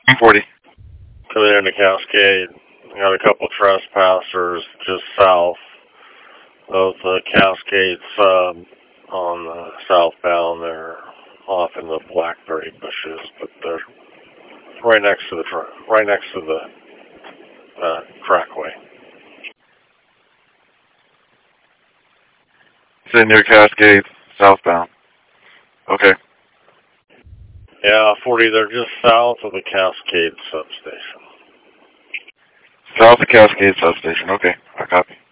40. Coming into Cascade. Got a couple trespassers just south of the Cascade sub on the southbound. They're off in the blackberry bushes, but they're right next to the trackway. Say near Cascade, southbound. Okay. Yeah, 40, they're just south of the Cascade substation. South of Cascade substation. Okay, I copy.